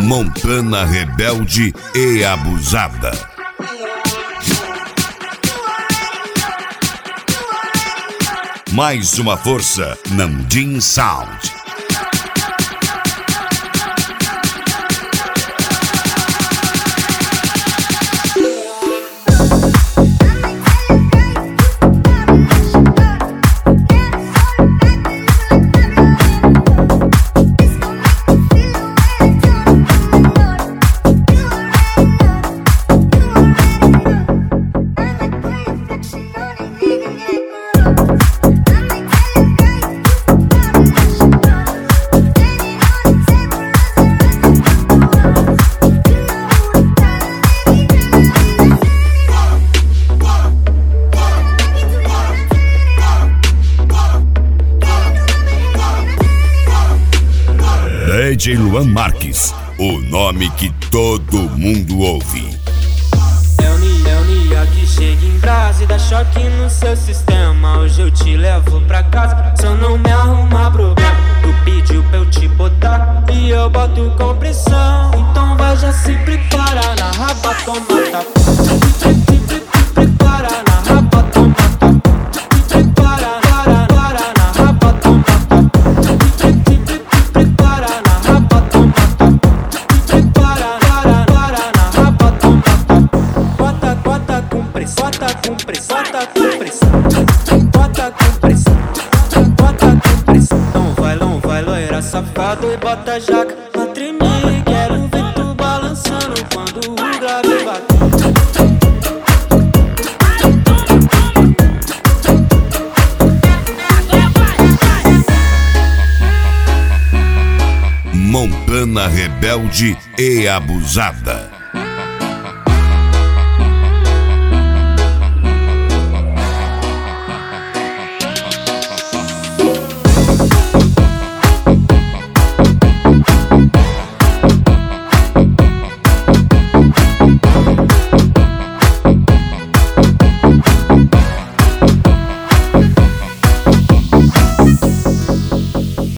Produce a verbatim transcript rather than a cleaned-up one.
Montana rebelde e abusada. Mais uma força, Namdin Sound. D J Luan Marques, o nome que todo mundo ouve. É o Nia, é o Nia que chega em brasa e dá choque no seu sistema. Hoje eu te levo pra casa, se eu não me arrumar problema. Tu pediu pra eu te botar e eu boto com pressão. Então vai já se prepara na raba, toma tapa. Prepara na raba, toma tapa. Prepara, para, para na raba, toma tapa. Prepara na raba, toma tapa. Prepara, para, para na raba, toma tapa. Bota, bota com pressão, bota com pressão, bota com pressão. Bota com pressão, bota com pressão. Não vai, não vai, loira safado e bota a jaca pra tremer. Quero ver tu balançando quando o grave bater. Montana rebelde e abusada.